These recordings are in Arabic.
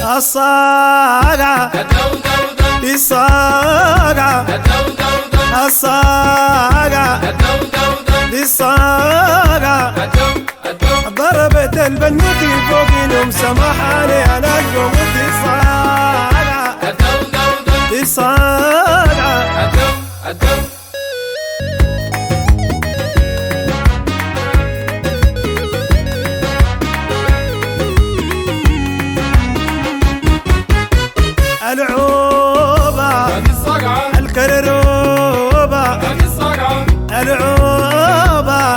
الصاقعة للصاقعة الصاقعة للصاقعة ضربت البنوت فوقينهم سمحاني على القوم للصاقعة للصاقعة العوبة الكرروبة العوبة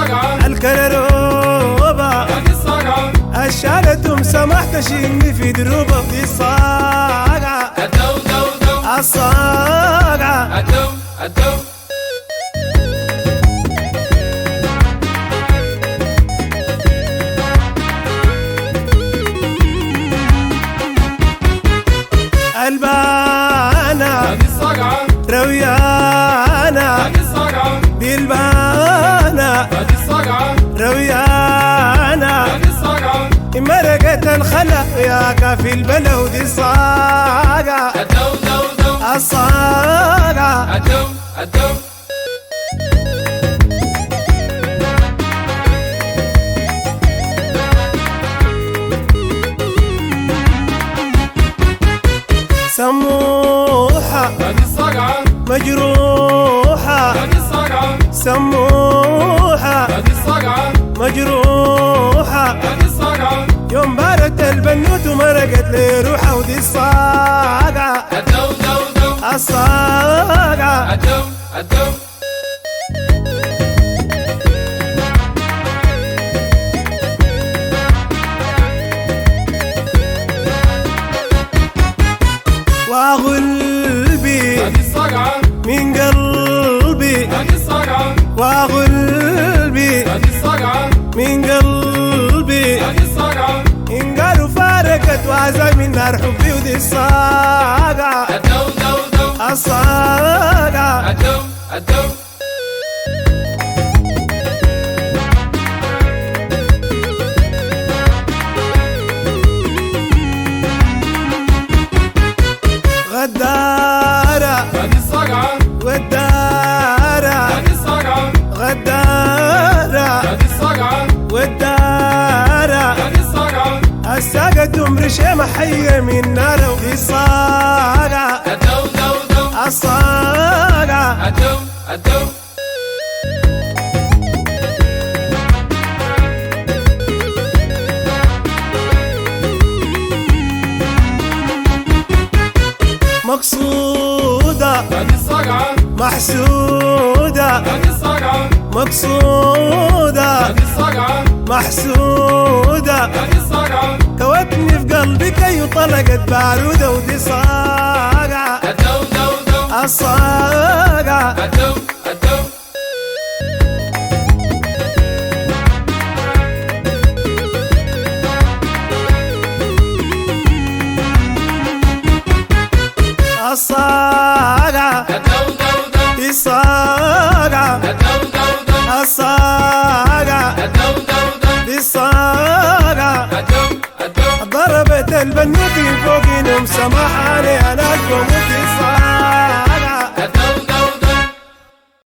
الكرروبة الشالتهم سمحت شيلني في دروبة في الصاقعة الصاقعة البانا رويانا بالبانا رويانا مرقت الخلا يا كافي البلو دي الصاقعة الصاقعة سموحة مجروحة سموحة مجروحة يوم بارت البنوت ومرقت لي روحها ودي الصاقعة الصاقعة وغلبي من قلبي وغلبي من قلبي إن قالوا فارقت وعزم النار حبي ودي الصاقعة الصاقعة غدارة والدارة غدارة والدارة الساقة تمر شيمة حية من نار وفي الصاقعة الصاقعة مقصودة محسودة مقصودة محسودة كوتني في قلبي كي طلقت بارودة ودي صاقعة الصاقعة الصاقعة للصاقعة الصاقعة للصاقعة ضربت البنوت فوقينهم سمحاني على